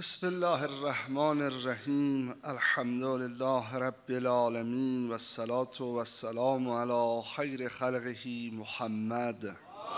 بسم الله الرحمن الرحیم. الحمد لله رب العالمین و الصلاة و السلام علی خیر خلقه محمد.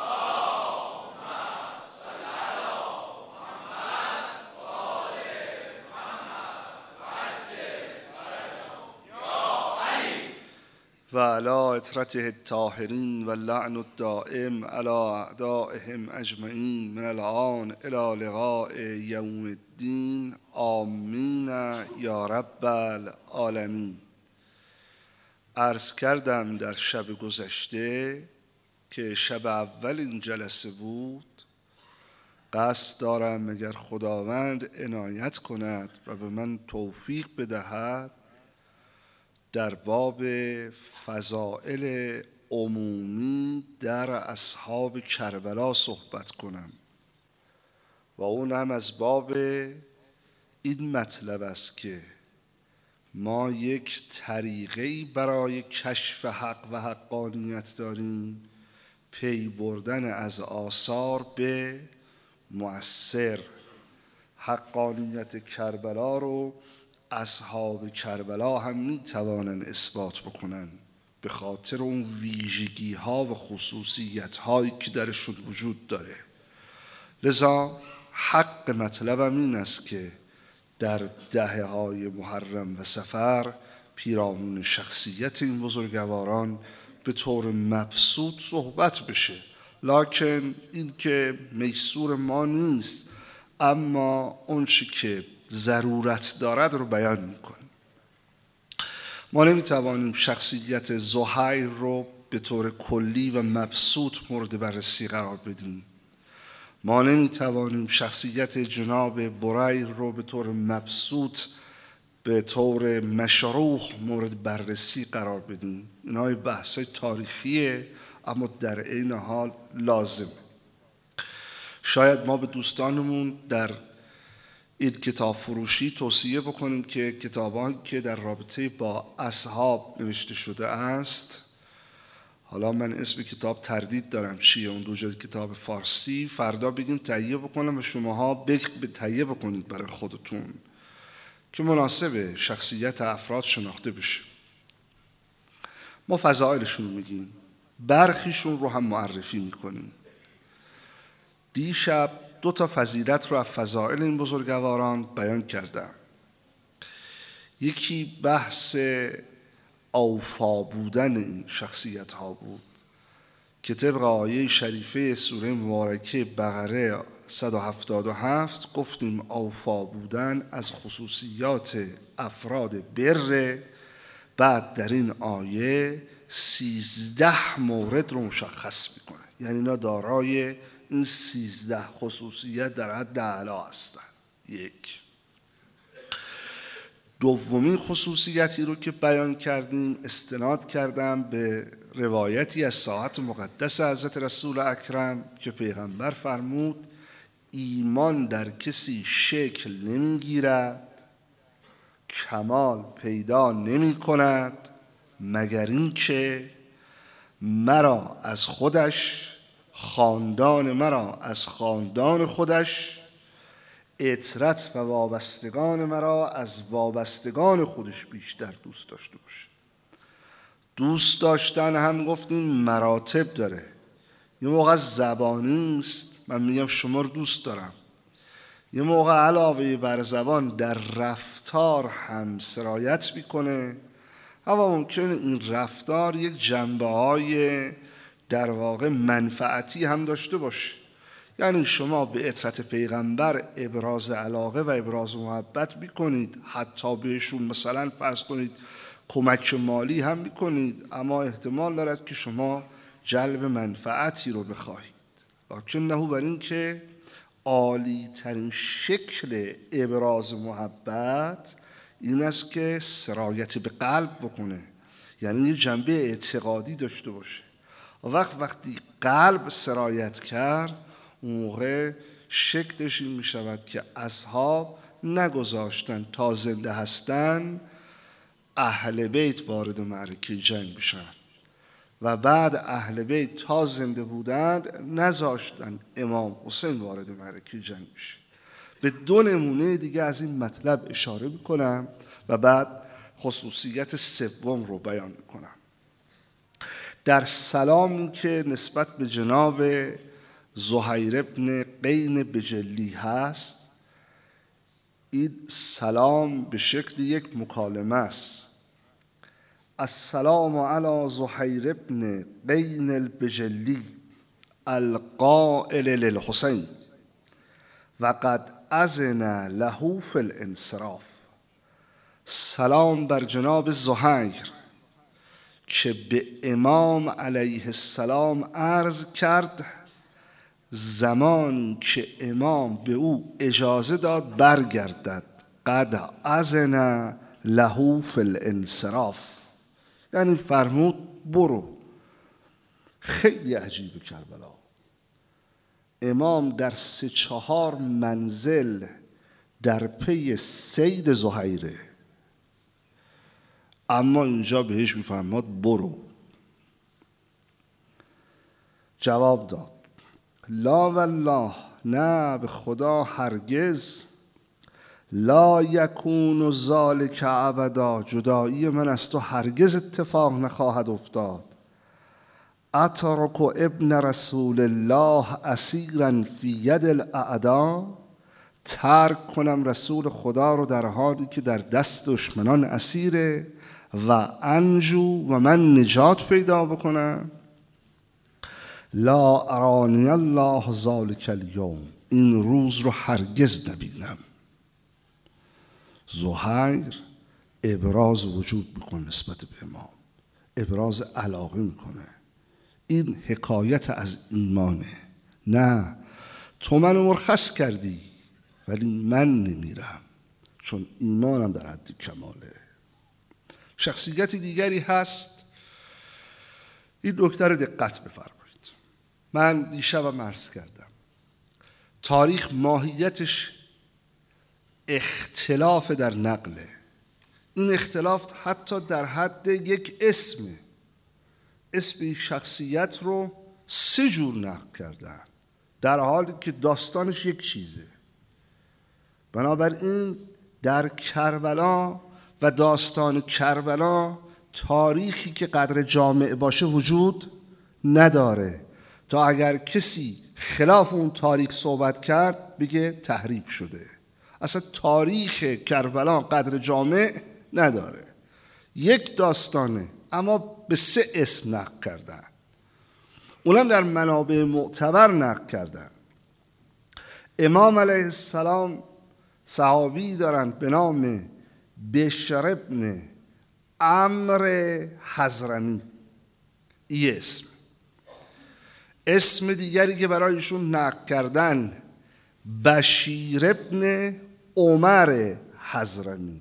و علی اطرته الطاهرین و اللعن الدائم علی اعدائهم اجمعین من الآن الی لقاء یوم الدین. آمین یا رب العالمین. عرض کردم در شب گذشته که شب اول این جلسه بود. قصد دارم مگر خداوند عنایت کند و به من توفیق بدهد در باب فضائل عمومی در اصحاب کربلا صحبت کنم و اون هم از باب این مطلب است که ما یک طریقه‌ای برای کشف حق و حقانیت داریم، پی بردن از آثار به مؤثر. حقانیت کربلا رو اصحاب کربلا هم می توانند اثبات بکنن به خاطر اون ویژگی ها و خصوصیت هایی که درشون وجود داره. لذا حق مطلبم این است که در دهه های محرم و صفر پیرامون شخصیت این بزرگواران به طور مبسوط صحبت بشه، لکن این که میسور ما نیست، اما اون چی که ضرورت دارد رو بیان میکنیم. ما نمیتوانیم شخصیت زهیر رو به طور کلی و مبسوط مورد بررسی قرار بدیم. ما نمیتوانیم شخصیت جناب بریر رو به طور مبسوط به طور مشروح مورد بررسی قرار بدیم. اینها بحث تاریخیه اما در عین حال لازم. شاید ما به دوستانمون در این کتاب فروشی توصیه بکنیم که کتابانی که در رابطه با اصحاب نوشته شده است، حالا من اسم کتاب تردید دارم چیه، اون دو جلد کتاب فارسی، فردا بگیم تهیه بکنم و شماها به تهیه بکنید برای خودتون که مناسب شخصیت افراد شناخته بشه. ما فضائلشون میگیم، برخیشون رو هم معرفی میکنیم. دیشب 2 فضیلت رو از فضائل این بزرگواران بیان کردم. یکی بحث اوفا بودن این شخصیت ها بود که طبق آیه شریفه سوره مبارکه بقره 177 گفتیم اوفا بودن از خصوصیات افراد بر. بعد در این آیه 13 مورد رو مشخص میکنه، یعنی اینا دارای این 13 خصوصیت در حد اعلی هستند. یک. دومین خصوصیتی رو که بیان کردیم استناد کردم به روایتی از ساعت مقدس حضرت رسول اکرم که پیغمبر فرمود ایمان در کسی شکل نمیگیرد، کمال پیدا نمی کند مگر این که مرا از خودش، خاندان مرا از خاندان خودش، عترت و وابستگان مرا از وابستگان خودش بیشتر دوست داشته باشه. دوست داشتن هم گفتیم مراتب داره. یه موقع زبانی است، من میگم شما رو دوست دارم. یه موقع علاوه بر زبان در رفتار هم سرایت میکنه، اما ممکنه این رفتار یک جنبه های در واقع منفعتی هم داشته باشه. یعنی شما به عترت پیغمبر ابراز علاقه و ابراز محبت میکنید، حتی بهشون مثلا فرض کنید کمک مالی هم میکنید، اما احتمال دارد که شما جلب منفعتی رو بخواهید. لکن نه بر این که عالی ترین شکل ابراز محبت این است که سرایت به قلب بکنه، یعنی یه جنبه اعتقادی داشته باشه. وقتی قلب سرایت کرد اون موقع شکلش این می شود که اصحاب نگذاشتن تا زنده هستن اهل بیت وارد معرکه جنگ بشن و بعد اهل بیت تا زنده بودند نذاشتن امام حسین وارد معرکه جنگ بشه. به 2 نمونه دیگه از این مطلب اشاره میکنم و بعد خصوصیت سوم رو بیان میکنم. در سلامی که نسبت به جناب زهیر ابن قین بجلی هست، این سلام به شکل یک مکالمه است. السلام علی زهیر ابن قین البجلی القائل للحسین و قد اذن له فی الانصراف. سلام بر جناب زهیر که به امام علیه السلام عرض کرد زمانی که امام به او اجازه داد برگردد. قد اذن له فی الانصراف، یعنی فرمود برو. خیلی عجیبه کربلا، امام در 3-4 منزل در پی صید زهیره، اما اینجا بهش میفرماد برو. جواب داد لا والله، نه به خدا هرگز، لا یکون ذلک ابدا، جدایی من از تو هرگز اتفاق نخواهد افتاد. اترک ابن رسول الله اسیرا فی ید الاعداء، ترک کنم رسول خدا رو در حالی که در دست دشمنان اسیره، و انجو و من نجات پیدا بکنم. لا ارانی الله ذلک الیوم، این روز رو هرگز نبینم. زهیر ابراز وجود میکنه نسبت به امام، ابراز علاقه میکنه. این حکایت از ایمانه. نه تو منو مرخص کردی ولی من نمیرم، چون ایمانم در حد کماله. شخصیت دیگری هست، این نکته رو دقت بفرمایید. من دیشبم عرض کردم تاریخ ماهیتش اختلاف در نقله. این اختلاف حتی در حد یک اسم این شخصیت رو 3 جور نقل کردن، در حالی که داستانش یک چیزه. بنابراین در کربلا و داستان کربلا تاریخی که قدر جامع باشه وجود نداره، تا اگر کسی خلاف اون تاریخ صحبت کرد بگه تحریف شده. اصلا تاریخ کربلا قدر جامع نداره، یک داستانه اما به 3 اسم نقل کردن، اونم در منابع معتبر نقل کردن. امام علیه السلام صحابی دارن به نام بشر ابن عمرو حضرمی، این اسم دیگری که برایشون نقل کردن بشیر ابن عمر حضرمی.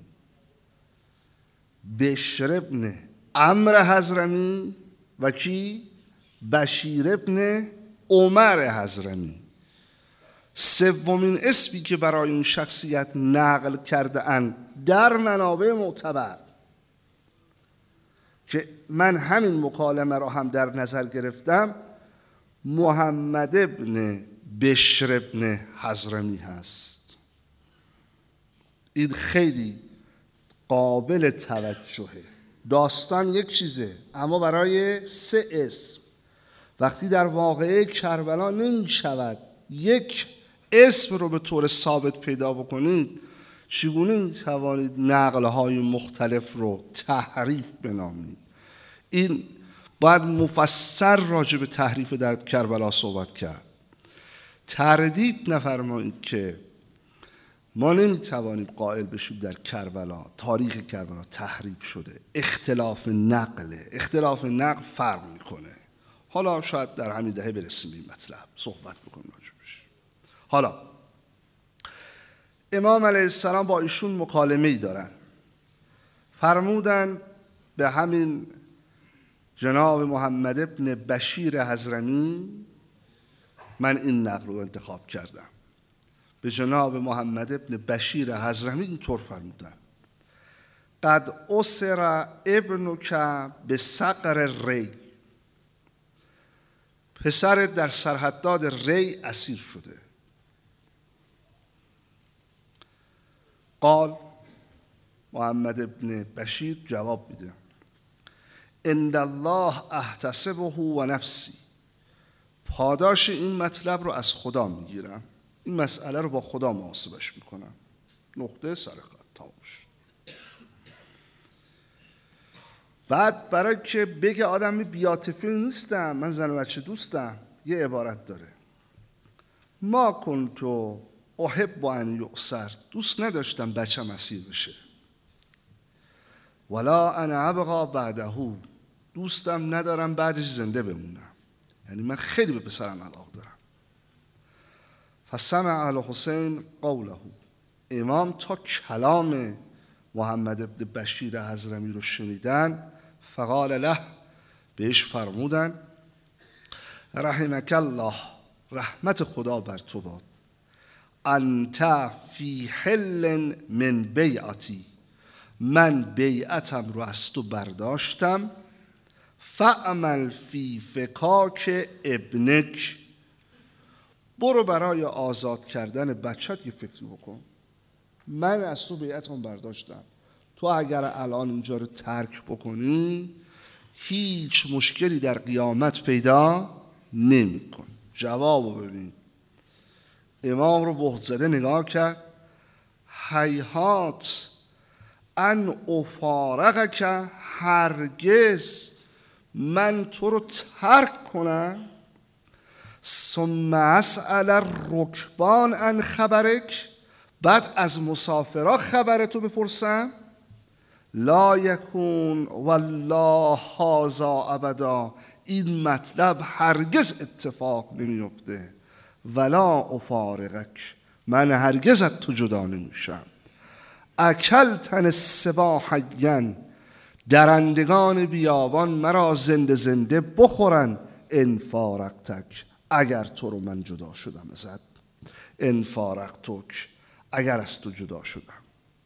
بشر ابن عمرو حضرمی و کی؟ بشیر ابن عمر حضرمی. سومین اسمی که برای این شخصیت نقل کرده اند در منابع معتبر، که من همین مکالمه را هم در نظر گرفتم، محمد ابن بشر ابن حضرمی هست. این خیلی قابل توجهه. داستان یک چیزه اما برای 3 اسم وقتی در واقعه کربلا نمی شود یک اسم رو به طور ثابت پیدا بکنید، چگونه می توانید نقل‌های مختلف رو تحریف بنامید؟ این باید مفصل راجع به تحریف در کربلا صحبت کرد. تردید نفرمایید که ما نمیتوانیم قائل بشیم در کربلا، تاریخ کربلا تحریف شده. اختلاف نقل فرق میکنه. حالا شاید در همین دهه برسیم به این مطلب صحبت بکنیم راجبش. حالا امام علیه السلام با ایشون مکالمه‌ای دارن، فرمودن به همین جناب محمد ابن بشیر حضرمی، من این نقل رو انتخاب کردم، به جناب محمد ابن بشیر حضرمی اینطور فرمودن: قد اسر ابنک به صقر ری، پسرت در سرحدات ری اسیر شده. قال، محمد ابن بشیر جواب میده، ان الله احتسبه و نفسی، پاداش این مطلب رو از خدا میگیرم، این مسئله رو با خدا محاسبش میکنم. نقطه سر خط تمام شد. بعد برای که بگه آدم بیاتفیل نیستم، من زن و بچه دوستم، یه عبارت داره، ما کنتو احب ان یؤسر، دوست نداشتم بچم اسیر بشه، ولا انا ابقا بعده، دوستم ندارم بعدش زنده بمونم، یعنی من خیلی به پسرم علاقه دارم. فسمع الحسین قوله، امام تا کلام محمد ابن بشیر حضرمی رو شنیدن، فقال له، بهش فرمودن، رحمک الله، رحمت خدا بر تو باد، انت فی حل من بیعتی، من بیعتم رو از تو برداشتم، فعمل فی فکاک ابنک، برو برای آزاد کردن بچت یه فکری بکن، من از تو بیعتم برداشتم، تو اگر الان اینجا رو ترک بکنی هیچ مشکلی در قیامت پیدا نمی کن. جوابو ببین. امام رو بهت زده نگاه کرد، هیهات ان افارقک، هرگز من تو رو ترک کنم، ثم اسأل الرکبان عن خبرک، بعد از مسافرها خبرتو بپرسم، لا یکون والله هذا ابدا، این مطلب هرگز اتفاق نمیفته، ولا افارقک، من هرگز از تو جدا نمیشم، اکلتن السباع حیا، درندگان بیابان مرا زنده زنده بخورن، ان فارقتک، اگر تو رو من جدا شدم ازت، ان فارقتک، اگر از تو جدا شدم.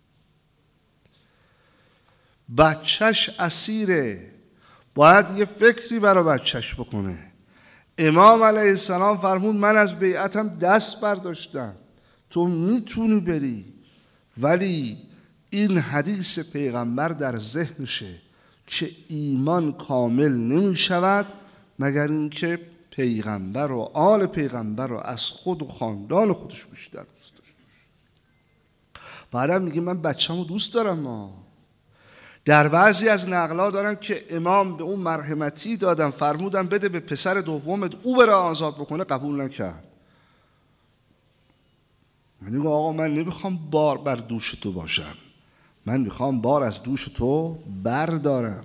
بچهش اسیره، باید یه فکری برای بچهش بکنه. امام علیه السلام فرمود من از بیعتم دست برداشتم، تو میتونی بری، ولی این حدیث پیغمبر در ذهنشه که ایمان کامل نمی شود مگر اینکه پیغمبر و آل پیغمبر رو از خود و خاندان خودش بیشتر دوست داشته باشه. بعدم میگه من بچه‌مو دوست دارم. در بعضی از نقلا دارن که امام به اون مرحمتی دادن، فرمودن بده به پسر دومت او بره آزاد بکنه، قبول نکرد. من میگم آقا من نمیخوام بار بر دوش تو باشم، من میخوام بار از دوش تو بردارم.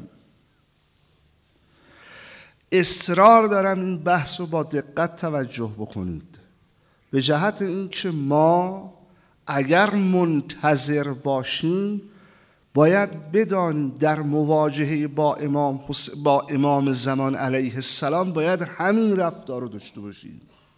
اصرار دارم این بحث رو با دقت توجه بکنید، به جهت اینکه ما اگر منتظر باشیم باید بدانیم در مواجهه با امام زمان علیه السلام باید همین رفتار رو داشته باشیم.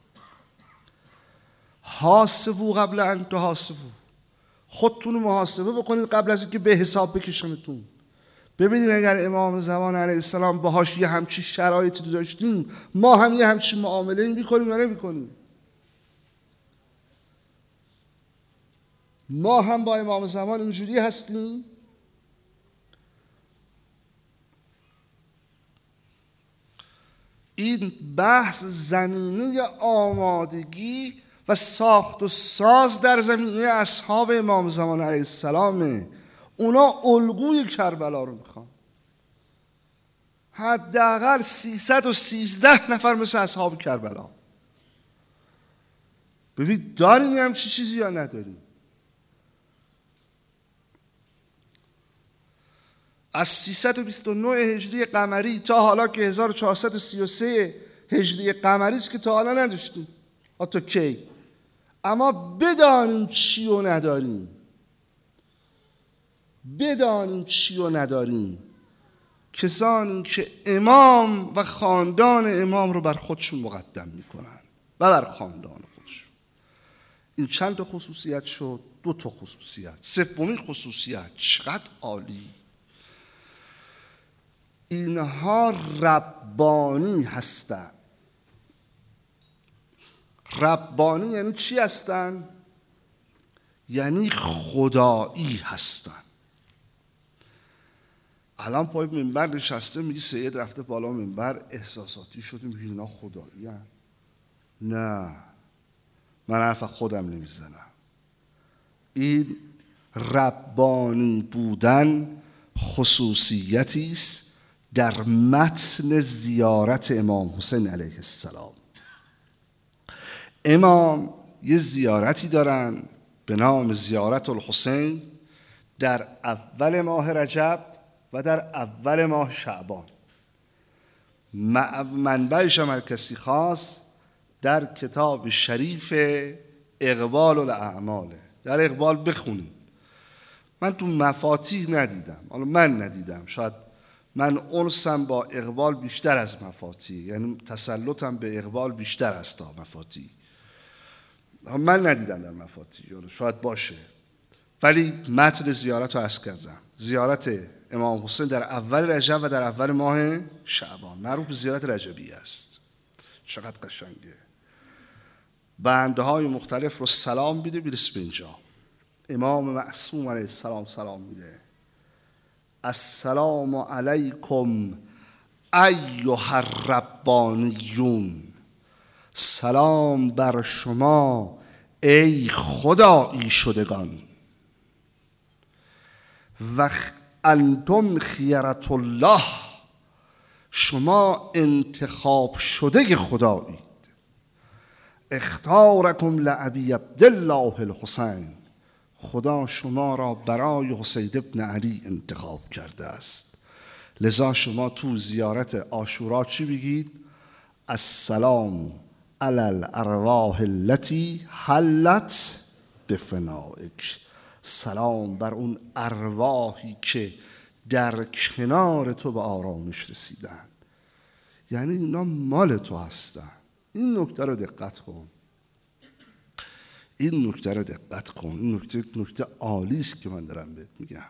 حاسبو قبل ان تحاسبو، خودتون رو محاسبه بکنید قبل از اینکه به حساب بکشنتون. ببینید اگر امام زمان علیه السلام باهاش یه همچی شرایطی داشتیم، ما هم یه همچی معامله میکنیم یا نمیکنیم؟ ما هم با امام زمان اینجوری هستیم؟ این بحث زمینه آمادگی و ساخت و ساز در زمینه اصحاب امام زمان علیه السلامه. اونا الگوی کربلا رو میخوان، حداقل 313 نفر مثل اصحاب کربلا. ببین داریم همچی چیزی یا نداریم؟ از 329 هجری قمری تا حالا که 1433 هجری قمری است که تا حالا نداشتیم، حتی کی. اما بدانیم چی و نداریم، بدانیم چی و نداریم. کسانی که امام و خاندان امام رو بر خودشون مقدم میکنن و بر خاندان خودشون. این چند تا خصوصیت شد؟ 2 تا خصوصیت. سومین خصوصیت چقدر عالی، اینها ربانی هستند. ربانی یعنی چی هستند؟ یعنی خدایی هستن. الان پای منبر نشسته میگی سید رفته بالا منبر احساساتی شده میگی اینا خدایی هن. نه، من حرف خودم نمیزنم. این ربانی بودن خصوصیتی است در متن زیارت امام حسین علیه السلام. امام یه زیارتی دارن به نام زیارت الحسین در اول ماه رجب و در اول ماه شعبان. منبعش هم کسی خاص در کتاب شریف اقبال الاعماله. در اقبال بخونید. من تو مفاتیح ندیدم، حالا من ندیدم، شاید من انسم با اقبال بیشتر از مفاتیح، یعنی تسلطم به اقبال بیشتر است تا مفاتیح. من ندیدم در مفاتیح، شاید باشه، ولی متن زیارت رو عرض کردم. زیارت امام حسین در اول رجب و در اول ماه شعبان، معروف به زیارت رجبی است. چقدر قشنگه. بنده های مختلف رو سلام میده، میرسه به اینجا. امام معصوم علیه السلام سلام میده: السلام علیکم ایها الربانیون، سلام بر شما ای خدایی شدگان، و انتم خیرة الله، شما انتخاب شده خدایید. اختارکم لابی عبدالله الحسین، خدا شما را برای حسین ابن علی انتخاب کرده است. لذا شما تو زیارت عاشورا چی بگید؟ السلام علی الارواح التي حلت بفنائک، سلام بر اون ارواحی که در کنار تو به آرامش رسیدن. یعنی اینا مال تو هستن. این نکته رو دقت کن. این نکته رو دقت کن. این نکته عالی است که من دارم بهت میگم.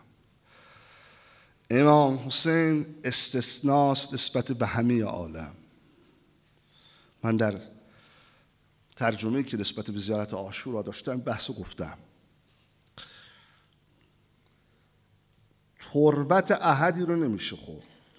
امام حسین استثناست نسبت به همه عالم. من در ترجمه‌ای که نسبت به زیارت عاشورا داشتم بحثو گفتم. تربت احدی رو نمیشه خورد.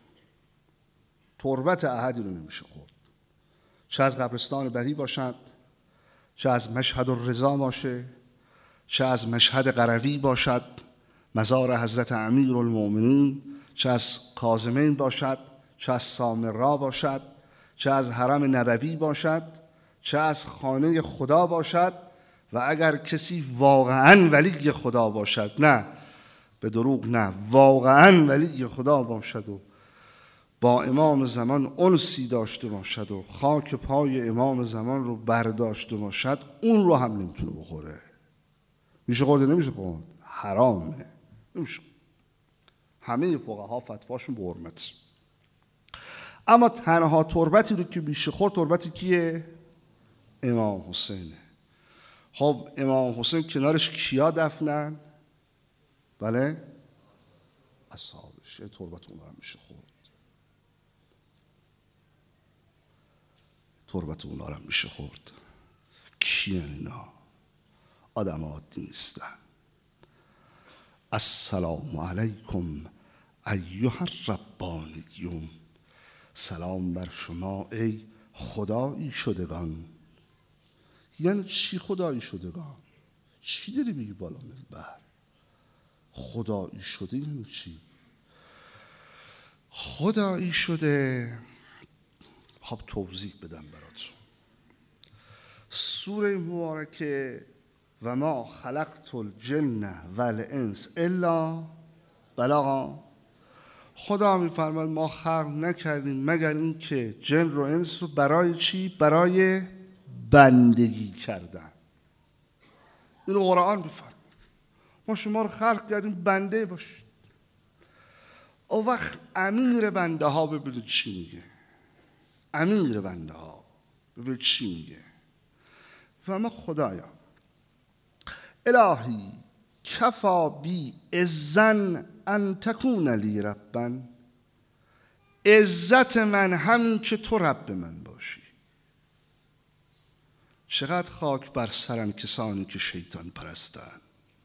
تربت احدی رو نمیشه خورد. چه از قبرستان بقیع باشد، چه از مشهد الرضا باشه، چه از مشهد قروی باشد مزار حضرت امیرالمؤمنین، چه از کاظمین باشد، چه از سامرا باشد، چه از حرم نبوی باشد، چه از خانه خدا باشد. و اگر کسی واقعا ولی خدا باشد، نه به دروغ، نه واقعا ولی خدا باشد و با امام زمان انسی داشته باشد و خاک پای امام زمان رو برداشته باشد، اون رو هم نمیتونه بخوره. میشه خورده؟ نمیشه خورد، حرامه، نمیشه. همه فقها فتواشون به حرمت. اما تنها تربتی رو که میشه خورد تربتی کیه؟ امام حسینه. خب امام حسین کنارش کیا دفنن؟ بله؟ اصحابش. یه تربت اون رو میشه خورد. تربت اونا رو میشه خورد. کیان اینا؟ آدم عادی نیستن. السلام علیکم ایها الربانیون، سلام بر شما ای خدایی شدگان. یعنی چی خدایی شدگان؟ چی داری بگی بالا منبر؟ خدایی شده یعنی چی؟ خدایی شده خب توضیح بدم براتون. سوره مبارکه و ما خلقت الجن والانس الا بلاغا، خدا میفرماید ما خلق نکردیم مگر این که جن رو انس رو برای چی؟ برای بندگی کردن. اینو قرآن میفرماید. ما شما رو خلق کردیم بنده باشید. او وقت امیر بنده ها ببینید چی میگه. امیر بنده ها ببینید چی میگه. و ما خدایا الهی کفا بی اذن ان تکون لی ربا، عزت من همین که تو رب من باشی. چقدر خاک بر سرن کسانی که شیطان پرستن.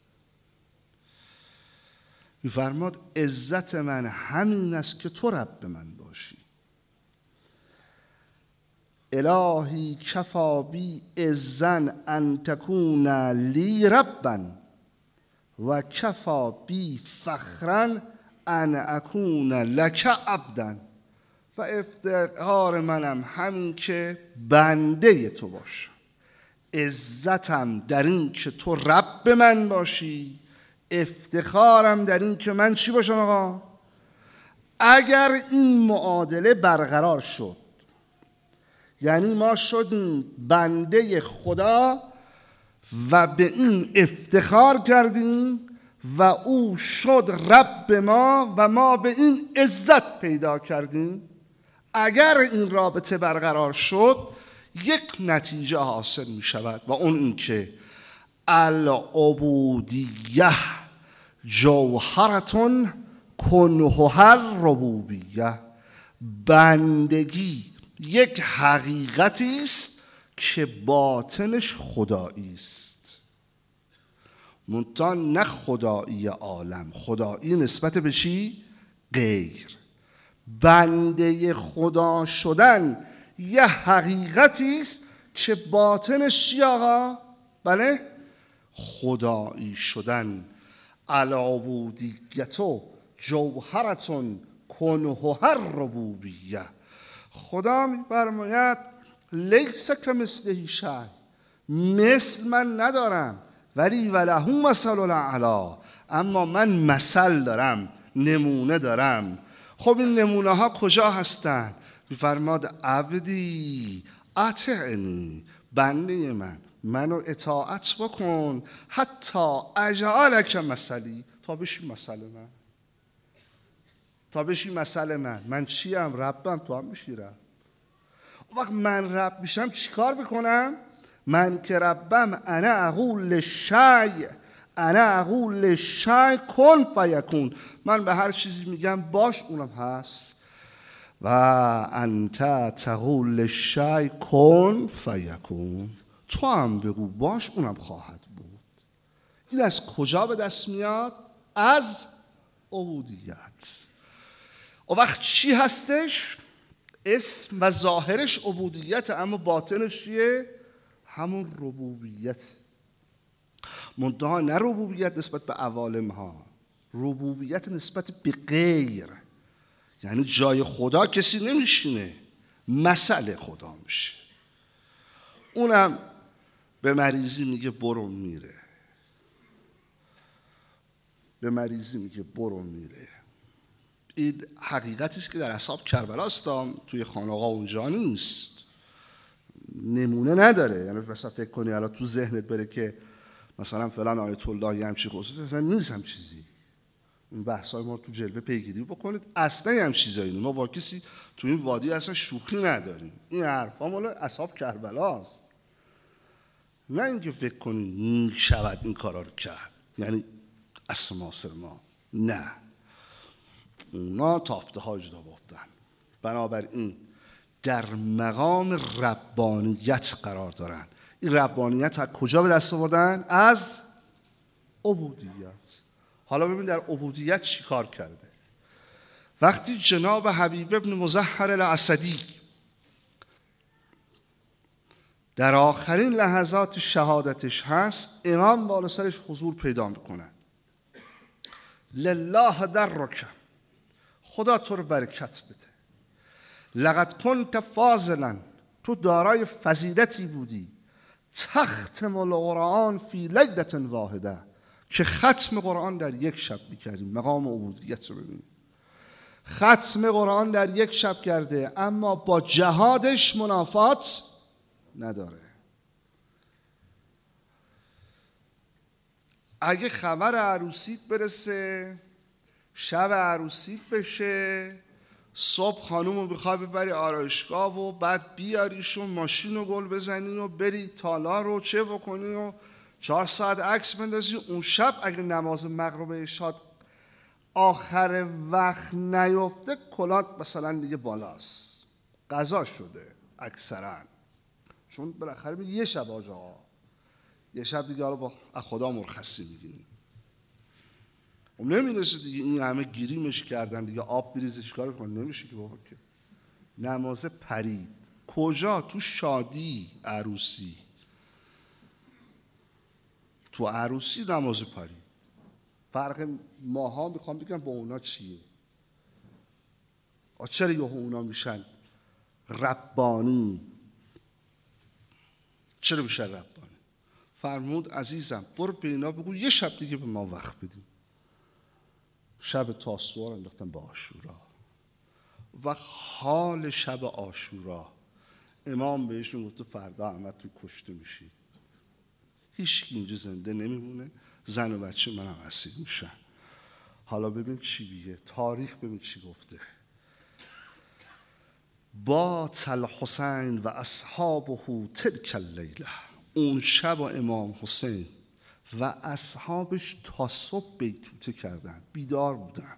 می‌فرماد عزت من همین است که تو رب من باشی. الهی کفا بی عزا ان تکون لی ربا و کفا بی فخرا ان اکون لک عبدا. و افتخار منم همین که بنده تو باشم، عزتم در این که تو رب من باشی، افتخارم در این که من چی باشم آقا؟ اگر این معادله برقرار شد، یعنی ما شدیم بنده خدا و به این افتخار کردیم و او شد رب ما و ما به این عزت پیدا کردیم، اگر این رابطه برقرار شد یک نتیجه حاصل می شود و اون این که العبودیه جوهرتون کنهها الربوبیه، بندگی یک حقیقتی است که باطنش خدایی است، منتها نه خدایی عالم، خدایی نسبت به چی؟ غیر. بنده خدا شدن یه حقیقتی است که باطنش چی آقا؟ بله؟ خدایی شدن. العبودیتو جوهرتون کنهها الربوبیه. خدا می‌فرماید لیس کمثله شیء، مثل من ندارم، ولی وله مثل الاعلی، اما من مثل دارم، نمونه دارم. خب این نمونه ها کجا هستن؟ می‌فرماد عبدی اطعنی، بنده منو اطاعت بکن، حتی اجعلک مثلی، تا بشی مثل من، تا بشی مثل من چیم؟ ربم، تو هم میشی رب. وقت من رب میشم چیکار بکنم؟ من که ربم انا اقول للشیء، انا اقول للشیء کن فیکون، من به هر چیزی میگم باش، اونم هست. و انت تقول للشیء کن فیکون، تو هم بگو باش، اونم خواهد بود. این از کجا به دست میاد؟ از عبودیت. و وقت چی هستش؟ اسم و ظاهرش عبودیت، اما باطنش چیه؟ همون ربوبیت. منتها نه ربوبیت نسبت به عوالم ها، ربوبیت نسبت به غیر، یعنی جای خدا کسی نمیشینه، مثل خدا میشه. اونم به مریضی میگه برو، میره. به مریضی میگه برو، میره. این حقیقتی است که در اصحاب کربلا است، توی خانقاه اونجا نیست، نمونه نداره. یعنی مثلا فکر کنی الان تو ذهنت بره که مثلا فلان آیت الله یه همچی خصوصی، اصلا نیست هم چیزی. این بحثای ما تو جلوه پیگیری بکنید، اصلا هم چیزایی نیست. ما با کسی تو این وادی اصلا شوخی نداریم. این حرفا مال اصحاب کربلا است، نه اینکه فکر کنید میشود این کارا رو کرد، یعنی اصل معاصر ما، نه، اونا تافته ها اجدا بافتن. بنابراین در مقام ربانیت قرار دارن. این ربانیت از کجا به دست آوردن؟ از عبودیت. حالا ببین در عبودیت چی کار کرده. وقتی جناب حبیب ابن مظهر الاسدی در آخرین لحظات شهادتش هست، امام بالا سرش حضور پیدا میکنن. لله درک، خدا تو رو برکت بده. لقد کنت فاضلا، تو دارای فضیلتی بودی. تختم القرآن فی لیلة واحده، که ختم قرآن در یک شب میکردیم. مقام عبودیت رو ببینید، ختم قرآن در یک شب کرده، اما با جهادش منافات نداره. اگه خبر عروسیت برسه، شب عروسیت بشه، صبح خانومو بخوای ببری آرایشگاه و بعد بیاریشون ماشین رو گل بزنی و بری تالار رو چه بکنی و 4 ساعت عکس بندازی، اون شب اگه نماز مغرب عشا آخر وقت نیفته، کلات مثلا دیگه بالاست، قضا شده اکثرا. چون بالاخره میگه یه شب آجا، یه شب دیگه حالا با خدا مرخصی میگیریم. نمیرسه دیگه، این همه گیریمش کردن دیگه، آب بریزه چیکار کنه؟ نمیشه که بابا که. نماز پرید کجا؟ تو شادی، عروسی. تو عروسی نماز پرید. فرق ماها میخوام بگم با اونا چیه؟ چرا یه اونا میشن ربانی؟ چرا میشن ربانی؟ فرمود عزیزم برو به اینا بگو یه شب دیگه به ما وقت بدیم. شب تاسوعا رو انداختن به عاشورا و حال شب عاشورا امام بهشون گفت فردا همتون کشته میشید، هیچ کی اینجا زنده نمیمونه، زن و بچه منم اسیر میشن. حالا ببین چی میگه تاریخ، ببین چی گفته. بات الحسین و اصحابه تلک اللیله، اون شب امام حسین و اصحابش تا صبح بیتوته کردن، بیدار بودن.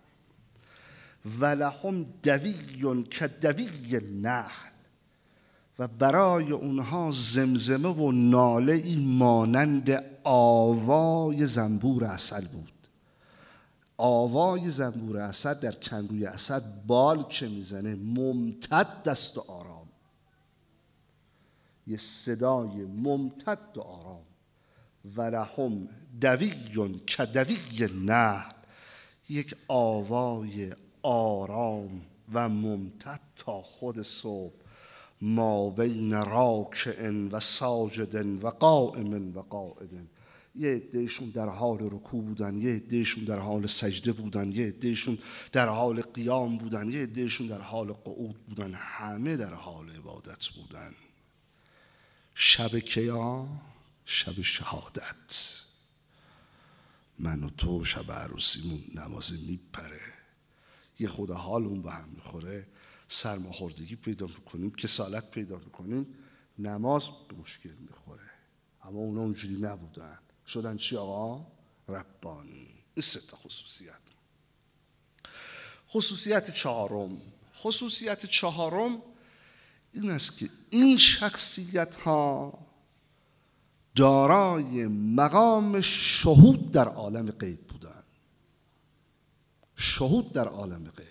ولهم دوی کدوی النحل، و برای اونها زمزمه و ناله ای مانند آوای زنبور عسل بود. آوای زنبور اسد در کندوی اسد بال که میزنه ممتد است و آرام، یه صدای ممتد و آرام. ولهم دوی کدوی النحل، یک آوای آرام و ممتد تا خود صبح. ما بین راکع و ساجد و قائم و قاعد، یه عدهشون در حال رکوع بودن، یه عدهشون در حال سجده بودن، یه عدهشون در حال قیام بودن، یه عدهشون در حال قعود بودن، همه در حال عبادت بودن. شب کیا؟ شب شهادت. من و تو شب عروسیمون نماز میپره، یه خود حالمون به هم میخوره، سرماخوردگی پیدا میکنیم، کسالت پیدا میکنیم، نماز به مشکل میخوره. اما اونا اونجوری نبودن، شدن چی آقا؟ ربانی. این سه تا خصوصیت. خصوصیت چهارم این است که این شخصیت ها دارای مقام شهود در عالم غیب بودن. شهود در عالم غیب.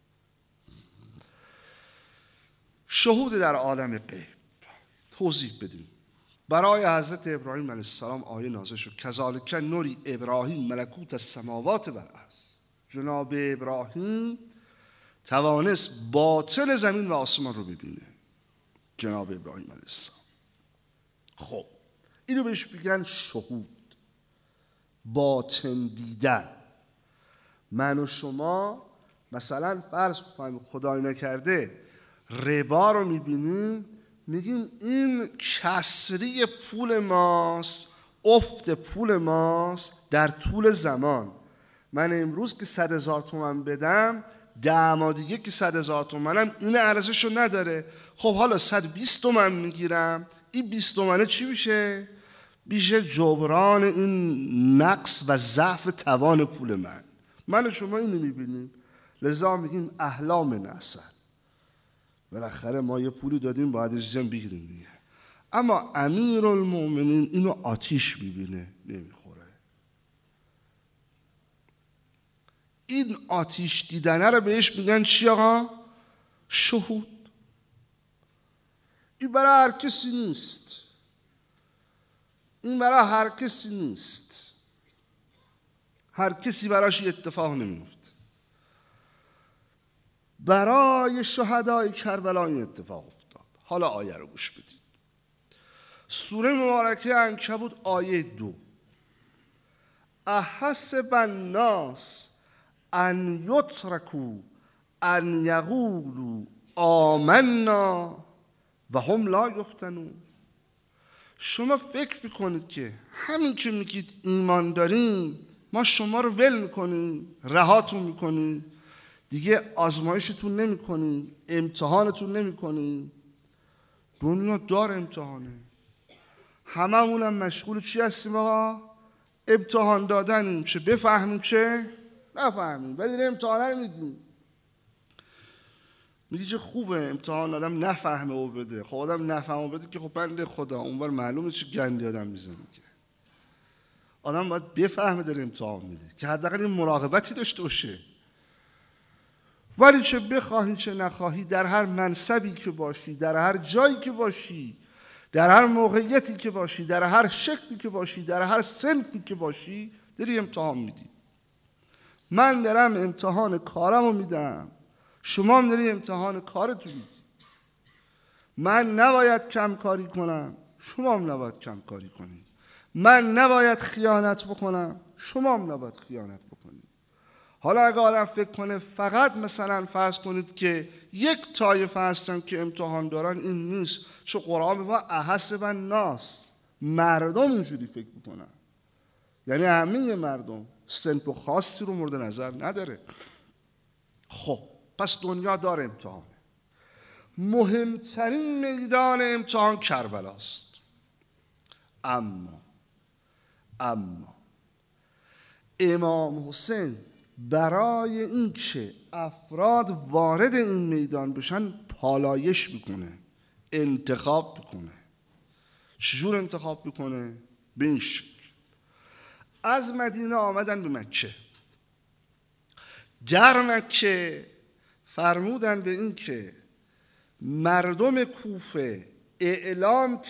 شهود در عالم غیب. توضیح بدیم. برای حضرت ابراهیم علیه السلام آیه نازل شد کذالک نوری ابراهیم ملکوت السماوات و الارض. جناب ابراهیم توانست باطن زمین و آسمان رو ببینه. جناب ابراهیم علیه السلام. خب اینو بهش میگن شهود، باطن دیدن. من و شما مثلا فرض بفهمیم خدای نکرده ربا رو میبینیم، میگیم این کسری پول ماست، افت پول ماست در طول زمان. من امروز که 100,000 تومان بدم، 10 ماه دیگه که 100,000 تومنم، این ارزشو نداره. خب حالا 120 تومن میگیرم، این 20 تومنه چی میشه؟ میشه جبران این نقص و ضعف توان پول من. من و شما اینو میبینیم، لذا میگیم احلام نحسن. بالاخره ما یه پولی دادیم باید ازشم بگیریم دیگه. اما امیرالمومنین اینو آتیش میبینه، نمیخوره. این آتیش دیدنه رو بهش میگن چی آقا؟ شهود. این برای هر کسی نیست. این برای هر کسی نیست. هر کسی براش اتفاق نمیفته. برای شهدای کربلا این اتفاق افتاد. حالا آیه رو گوش بدید. سوره مبارکه عنکبوت آیه 2. احسب الناس ان یترکوا ان یقولوا آمنا و هم لا یفتنون. شما فکر میکنید که همین که میگید ایمان داریم ما شما رو ول میکنیم، رهاتون میکنیم، دیگه آزمایشتون نمیکنیم، امتحانتون نمیکنیم؟ دنیا دار امتحانه. هممونم مشغول چی هستیم آقا؟ امتحان دادنیم، چه بفهمیم چه نفهمیم، ولی امتحان میدیم. میگی چه خوبه امتحان آدم نفهمه و بده. خب آدم نفهمه و بده که خب بنده خدا اونور معلومه چه گندی آدم میزنه که. آدم باید بفهمه داره امتحان میده، که حداقل این مراقبتی داشته باشه. ولی چه بخواهی چه نخواهی، در هر منصبی که باشی، در هر جایی که باشی، در هر موقعیتی که باشی، در هر شکلی که باشی، در هر صنفی که باشی، داری امتحان میدی. من دارم امتحان کارمو میدم، شما هم داری امتحان کارتو میدی. من نباید کم کاری کنم، شما هم نباید کم کاری کنی. من نباید خیانت بکنم، شما هم نباید خیانت بکنی. حالا اگه آدم فکر کنه فقط مثلا فرض کنید که یک طایفه هستن که امتحان دارن، این نیست. چون قرآن میگه احسب الناس، مردم اینجوری فکر میکنن، یعنی همه مردم، صنف خاصی رو مورد نظر نداره. خب پس دنیا داره امتحانه. مهمترین میدان امتحان کربلاست. اما امام حسین برای این که افراد وارد این میدان بشن پالایش میکنه، انتخاب میکنه. چجور انتخاب میکنه؟ به این شکل: از مدینه آمدن به مکه. در مکه فرمودن به این که مردم کوفه اعلام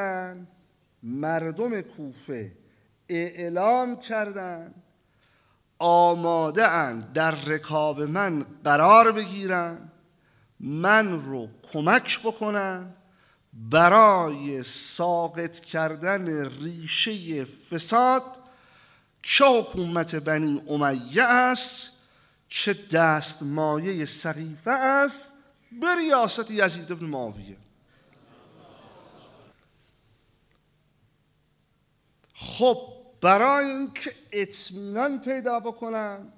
کردن آماده اند در رکاب من قرار بگیرن، من رو کمک بکنن برای ساقط کردن ریشه فساد که حکومت بنی امیه است، که دستمایه سقیفه است به ریاست یزید بن معاویه. خب برای اینکه اطمینان پیدا بکنن،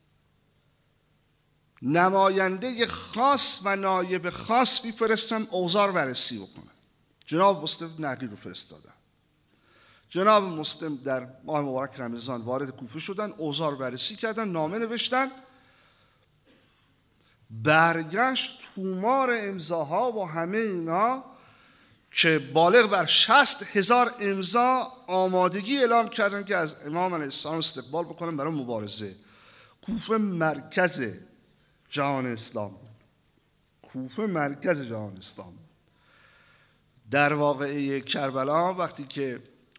نماینده خاص و نایب خاص میفرستن اوضاع رو بررسی بکنن. جناب مسلم نقی رو فرستادن. جناب مسلم در ماه مبارک رمضان وارد کوفه شدن، اوضاع رو بررسی کردن، نامه نوشتن، برگشت تومار امضاها و همه اینا که بالغ بر 60,000 امضا آمادگی اعلام کردن که از امام علیه السلام استقبال بکنن برای مبارزه. کوفه مرکز جهان اسلام، در واقعه کربلا وقتی که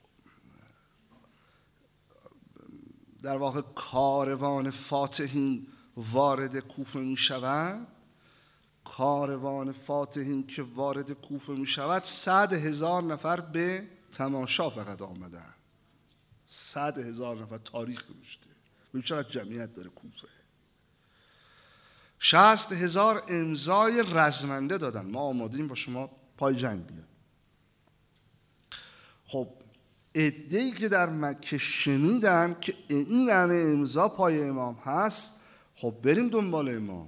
در واقع کاروان فاتحین وارد کوفه می شود، 100,000 نفر به تماشا فقط آمدن. 100,000 نفر، تاریخ نوشته. ببین چقدر جمعیت داره کوفه. 60,000 امضای رزمنده دادن، ما آمادیم با شما پای جنگ بیاد. خب عده‌ای که در مکه شنیدن که این همه امضا پای امام هست، خب بریم دنبال امام.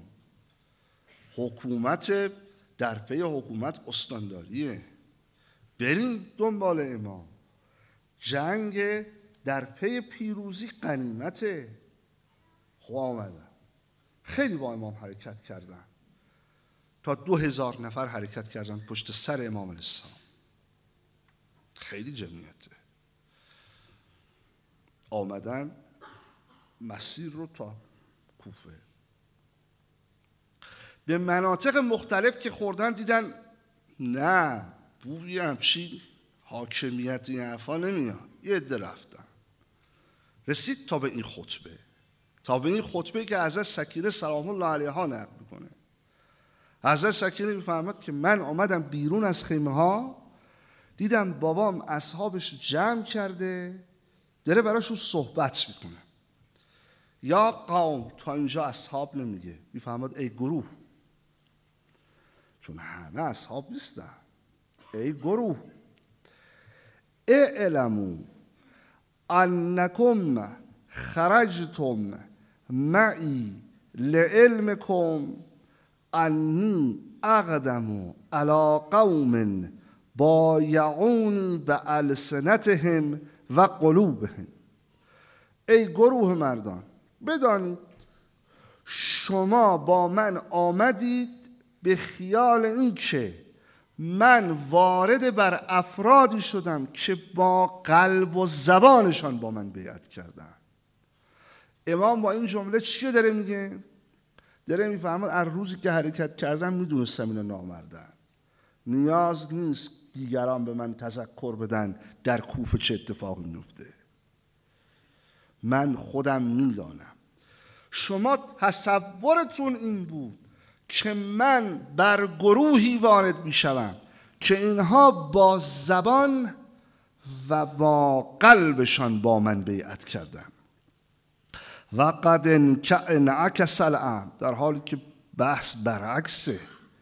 حکومت در پی حکومت استانداریه، بریم دنبال امام. جنگ در پی پیروزی غنیمته. خب آمدن، خیلی با امام حرکت کردن، تا 2,000 نفر حرکت کردن پشت سر امام علیه السلام. خیلی جمعیته. آمدن مسیر رو تا کوفه، به مناطق مختلف که خوردن دیدن نه، بوی همچین حاکمیت این حرفا نمیاد. یه عده رفتن، رسید تا به این خطبه که حضرت سکینه سلام الله علیها نقل میکنه. حضرت سکینه میفرماد که من آمدم بیرون از خیمه ها، دیدم بابام اصحابش جمع کرده، داره براشون صحبت میکنه. یا قوم، تا اینجا اصحاب نمیگه، میفرماد ای گروه، چون همه اصحاب نیستن. ای گروه، اعلموا انکم خرجتم معی لعلمکم انی اقدم علی قوم بایعونی بألسنتهم و قلوبهم. ای گروه مردان، بدانید شما با من آمدید به خیال این که من وارد بر افرادی شدم که با قلب و زبانشان با من بیعت کردن. امام با این جمله چیه داره میگه؟ داره میفهمد از روزی که حرکت کردم میدونستم اینا نامردن، نیاز نیست دیگران به من تذکر بدن در کوفه چه اتفاقی میفته، من خودم میدانم. شما تصورتون این بود که من بر گروهی وارد میشوم که اینها با زبان و با قلبشان با من بیعت کردن. و قد انعکس الامر، در حالی که بحث برعکسه،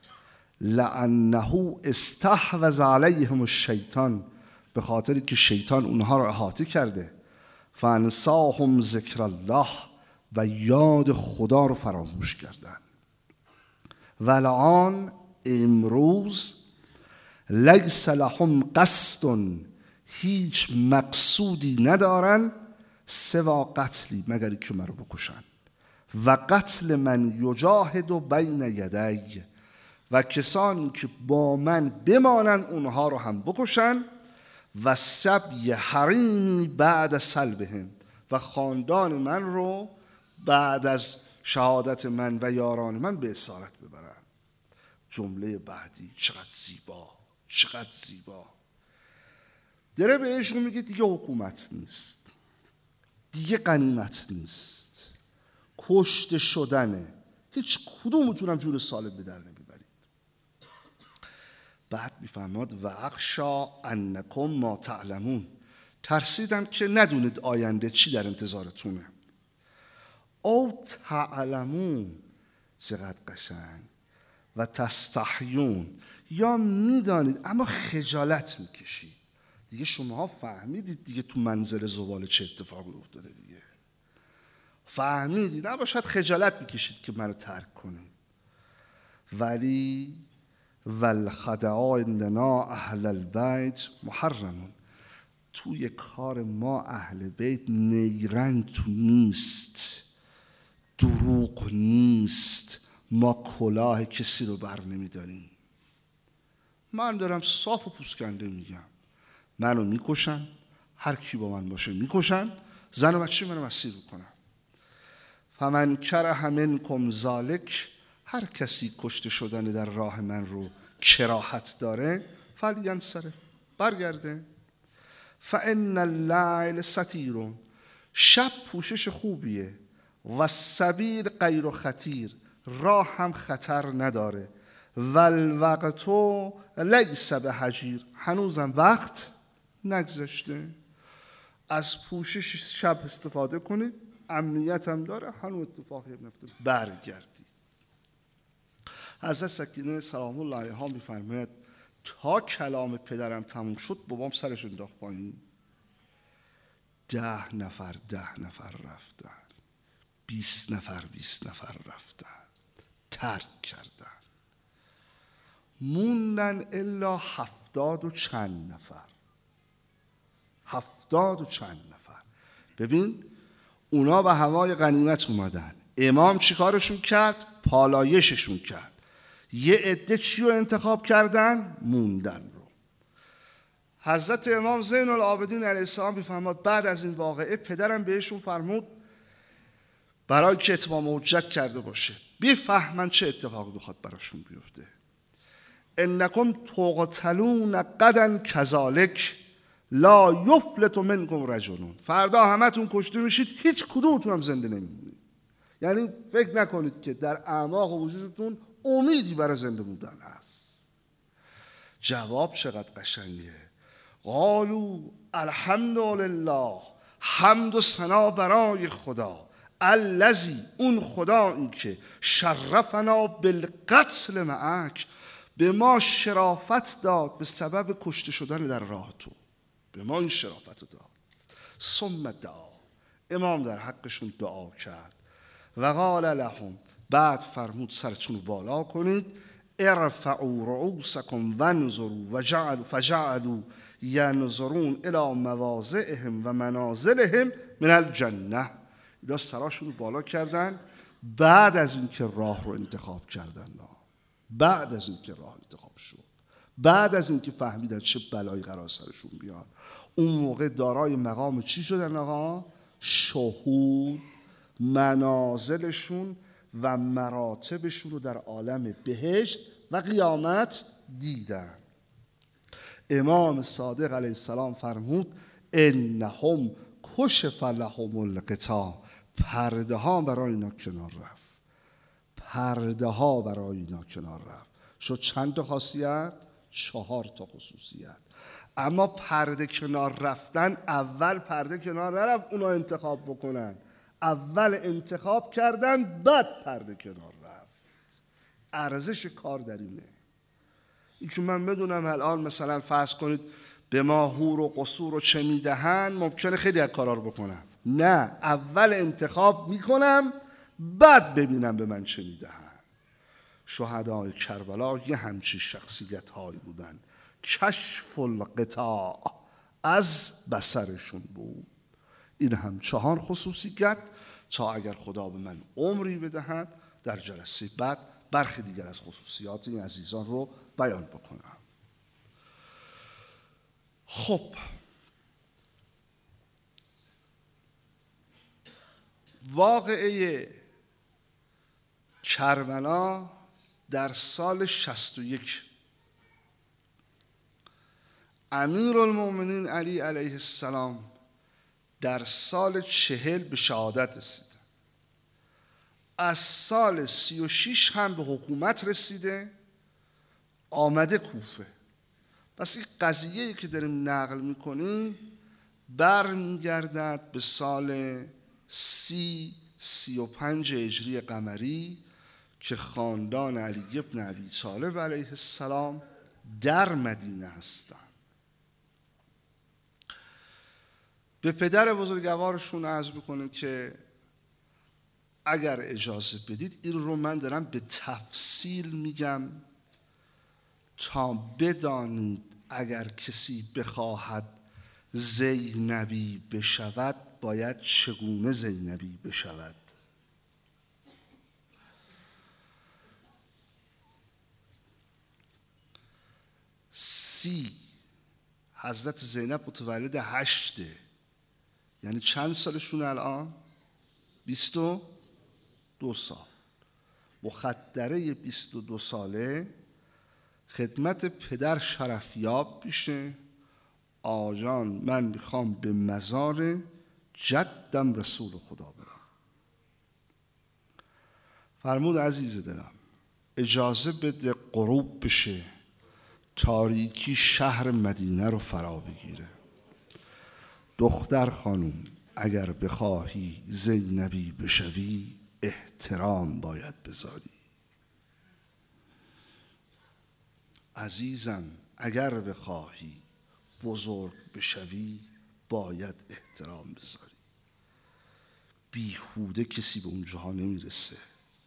لانه استحوذ علیهم الشیطان، به خاطری که شیطان اونها را احاطه کرده، فانساهم ذکر الله، و یاد خدا رو فراموش کردن. و الان امروز لیس لهم قصد، هیچ مقصودی ندارن سوا قتلی، مگر که من رو بکشن، و قتل من یجاهد بین یدی، و کسانی که با من بمانن اونها رو هم بکشن، و سبی حریمی بعد سلبهم، و خاندان من رو بعد از شهادت من و یاران من به اسارت ببرن. جمله بعدی چقدر زیبا، چقدر زیبا. داره بهشون میگه دیگه حکومت نیست، دیگه غنیمت نیست، کشته شدنه، هیچ کدومتونم جور سالم به در نمیبرید. بعد میفهمد و اخشا انکم ما تعلمون، ترسیدم که ندونید آینده چی در انتظارتونه. او تعلمون، چقدر قشنگ، و تستحیون، یا میدانید اما خجالت میکشید. دیگه شماها فهمیدید دیگه تو منزل زباله چه اتفاقی افتاده، دیگه فهمیدید، اما شاید خجالت میکشید که منو ترک کنید. ولی والخدعاء عندنا اهل البیت محرمون، توی کار ما اهل بیت نیرنگ تو نیست، دروغ نیست، ما کلاه کسی رو بر نمیداریم. من دارم صاف و پوسکنده میگم، منو میکشن، هر کی با من باشه میکشن، زن و بچه منو مسیر میکنن. فمن کره منکم ذالک، هر کسی کشته شدن در راه من رو کراهت داره، فلینصرف، برگرده. فان اللیل ستیر، شب پوشش خوبیه، و السبیل غیر خطیر، راه هم خطر نداره، و الوقت لیس بحجیر، هنوزم وقت نگذشته. از پوشش شب استفاده کنید، امنیت هم داره، هنوز اتفاقی نفته، برگردید. حضرت سکینه سلام الله علیها میفرماید تا کلام پدرم تموم شد بابام سرش انداخت پایین. 10 نفر رفتن، 20 نفر رفتن، ترک کردن، موندن الا 70 و چند نفر. 70 و چند نفر. ببین اونا به هوای غنیمت اومدن، امام چی کارشون کرد؟ پالایششون کرد. یه عده چی رو انتخاب کردن؟ موندن رو. حضرت امام زین العابدین علیه السلام میفرماد بعد از این واقعه پدرم بهشون فرمود برای که اتمام حجت کرده باشه، بفهمن چه اتفاقی بخواد براشون بیفته. انکم تقتلون غدا کذالک لا یفلت منکم رجلون، فردا همتون کشته میشید، هیچ کدومتون هم زنده نمیمونید. یعنی فکر نکنید که در اعماق وجودتون امیدی برای زنده موندن هست. جواب چقدر قشنگه. قالوا الحمدلله، حمد و ثنا برای خدا، الذی، اون خدا این که شرفنا بالقتل معک، به ما شرافت داد به سبب کشته شدن در راه تو، به ما این شرافت داد. ثم دعا، امام در حقشون دعا کرد. و قال لهم، بعد فرمود سرتون رو بالا کنید، ارفعوا رؤوسکم وانظروا فجعلوا ینظرون الی مواضعهم و منازلهم من الجنه. اینا سراشون رو بالا کردن بعد از اینکه راه رو انتخاب کردن، بعد از اینکه راه انتخاب شد، بعد از اینکه فهمیدن چه بلایی قرار سرشون بیاد، اون موقع دارای مقام چی شدن آقا؟ شهود منازلشون و مراتبشون رو در عالم بهشت و قیامت دیدن. امام صادق علیه السلام فرمود انهم کشف لهم الغطا، پرده ها برای اینا کنار رفت، پرده ها برای اینا کنار رفت. شد چند تا خاصیت؟ 4 تا خصوصیت. اما پرده کنار رفتن، اول پرده کنار نرفت اونا انتخاب بکنن، اول انتخاب کردن بعد پرده کنار رفت. ارزش کار در اینه. این که من بدونم الان مثلا فرض کنید به ما حور و قصور و چه میدهن، ممکنه خیلی از کارا رو بکنم. نه، اول انتخاب میکنم بعد ببینم به من چه میدهن. شهدای کربلا یه همچین شخصیت هایی بودن. کشف الغطا از بصرشون بود. این هم 4 خصوصیت تا اگر خدا به من عمری بدهد در جلسه بعد برخی دیگر از خصوصیات این عزیزان رو بیان بکنم. خب واقعه کربلا در سال 61 امیرالمومنین علی علیه السلام در سال 40 به شهادت رسیده. از سال 36 هم به حکومت رسیده، آمده کوفه. پس این قضیه‌ای که داریم نقل میکنیم برمیگردد به سال 35 هجری قمری که خاندان علی ابن ابی طالب علیه السلام در مدینه هستند. به پدر بزرگوارشون عرض میکنه که اگر اجازه بدید این رو من دارم به تفصیل میگم تا بدانید اگر کسی بخواهد زینبی بشود باید چگونه زینبی بشود. حضرت زینب متولد 8، یعنی چند سالشون الان؟ 22 سال. مخدره 22 ساله خدمت پدر شرفیاب میشه. آجان من میخوام به مزار جدم رسول خدا برم. فرمود عزیز دلم اجازه بده غروب بشه، تاریکی شهر مدینه رو فرا بگیره. دختر خانم اگر بخواهی زینبی بشوی احترام باید بذاری. عزیزم اگر بخواهی بزرگ بشوی باید احترام بذاری. بیهوده کسی به اونجاها نمیرسه.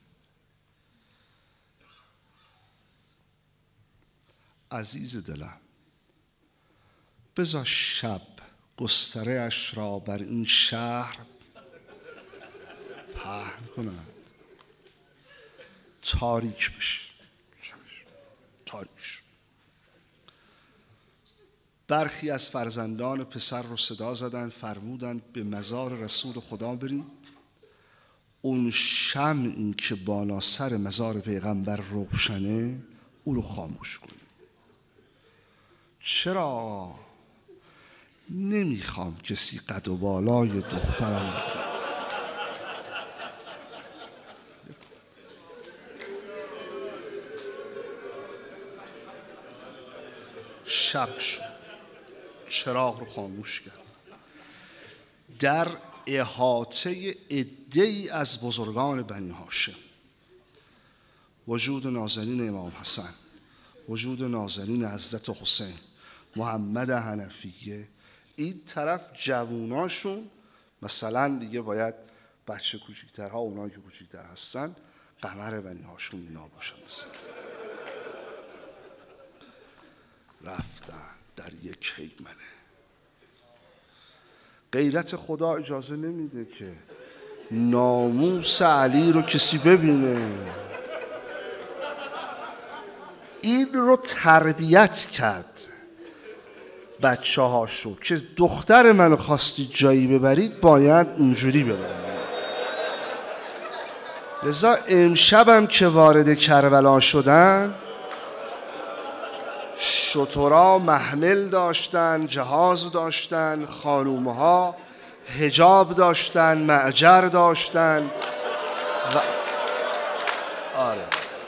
عزیز دلم بذار شب گستره اش را بر این شهر پهن کند، تاریک بشه. تاریک. برخی از فرزندان پسر رو صدا زدن، فرمودن به مزار رسول خدا بریم، اون شمعی که بالا سر مزار پیغمبر روشنه او رو خاموش کنیم. چرا؟ نمیخوام کسی قد و بالای دخترم شب شد، چراغ رو خاموش کرد. در احاطه عده‌ای از بزرگان بنی هاشم، وجود نازنین امام حسن، وجود نازنین حضرت حسین، محمد حنفیه، این طرف جووناشون مثلا دیگه باید بچه کوچیکترها، اونایی که کوچیکتر هستن قمر بنی هاشم اینا باشن. رفتن در یک هیمنه. غیرت خدا اجازه نمیده که ناموس علی رو کسی ببینه. این رو تربیت کرد بچه هاشو که دختر منو خواستید جایی ببرید باید اینجوری ببرید. لذا امشبم که وارد کربلا شدن، شترها محمل داشتن، جهاز داشتن، خانومها حجاب داشتن، معجر داشتن و آره.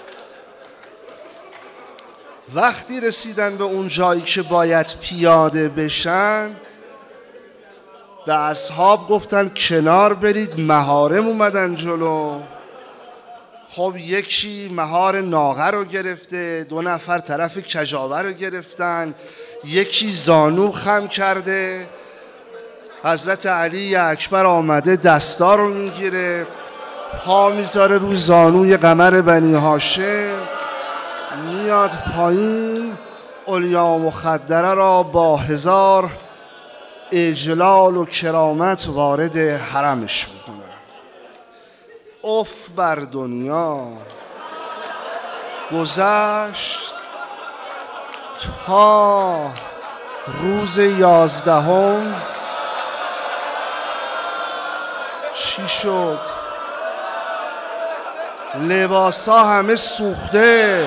وقتی رسیدن به اون جایی که باید پیاده بشن، به اصحاب گفتن کنار برید، مهارم اومدن جلو. خب یکی مهار ناقه رو گرفته، 2 نفر طرف کجاوه رو گرفتن، یکی زانو خم کرده. حضرت علی اکبر آمده دستار رو میگیره، پا میذاره رو زانوی قمر بنی هاشم، میاد پایین، علیا مخدره را با 1000 اجلال و کرامت وارد حرمش میکنه. اف بر دنیا. گذشت تا روز 11 چی شد؟ لباسا همه سوخته،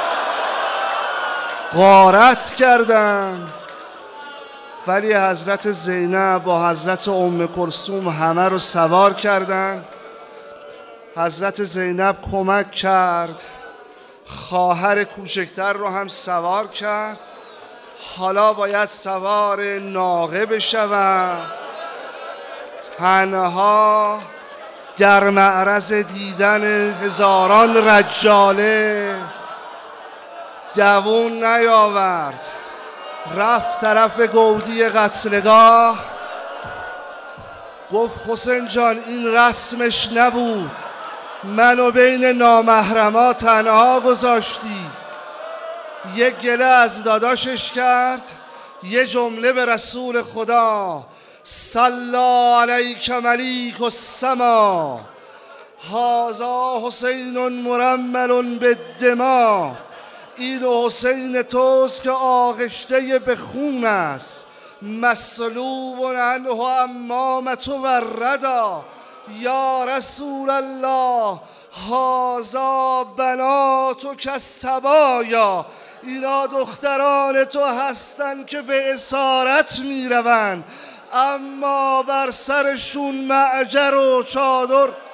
غارت کردن، ولی حضرت زینب با حضرت ام کلثوم همه رو سوار کردن. حضرت زینب کمک کرد، خواهر کوچکتر رو هم سوار کرد. حالا باید سوار ناقه بشوند، تنها در معرض دیدن هزاران رجاله. دوون نیاورد، رفت طرف گودی قتلگاه، گفت حسین جان این رسمش نبود، منو بین نامحرما تنها گذاشتی. یک گله از داداشش کرد، یه جمله به رسول خدا، صلی علیک ملیک السما هذا حسین مرمل بالدماء. این حسین توست که آغشته به خون است، مسلوب عنه امامة و الردى. یا رسول الله هذا بناتک الصبایا. اینا دختران تو هستن که به اسارت میروند، اما بر سرشون معجر و چادر